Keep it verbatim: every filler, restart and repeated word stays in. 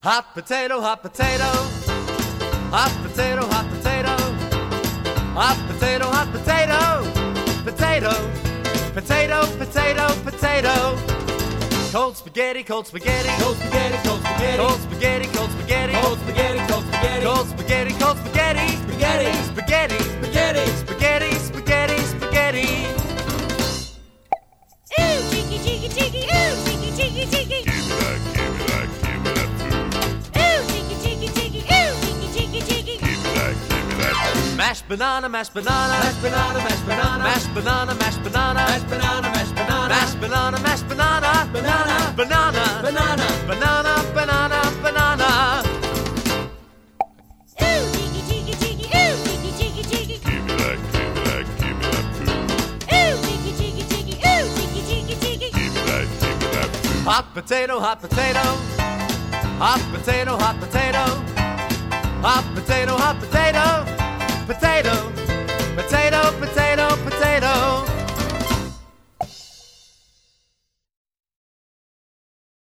Hot potato, hot potato, hot potato, hot potato, hot potato, hot potato, potato, potato, potato, potato. Cold spaghetti, cold spaghetti, Cold spaghetti, cold spaghetti, cold spaghetti, cold spaghetti, cold spaghetti, cold spaghetti, cold spaghetti, cold spaghetti, spaghetti, spaghetti, spaghetti. spaghetti, spaghetti, spaghetti. Ooh, cheeky, cheeky, cheeky, ooh, cheeky, cheeky, cheeky. Give me that, give me that, give me that food. Ooh, cheeky, cheeky, cheeky, ooh, cheeky, cheeky, cheeky. Give me that, give me that food. Mashed banana, mashed banana, Mashed banana, mashed banana, mashed banana, mashed banana, mashed banana, mashed banana, mashed banana, mashed banana, banana, banana, banana. banana, banana, banana. Ooh, cheeky, cheeky, cheeky, ooh, cheeky, cheeky, cheeky. Give me that, give me that, give me that food. Ooh, cheeky, cheeky, cheeky, ooh, cheeky, cheeky, cheeky. Give me that, give me that food. Hot potato, hot potato, hot potato, hot potato, hot potato, hot potato.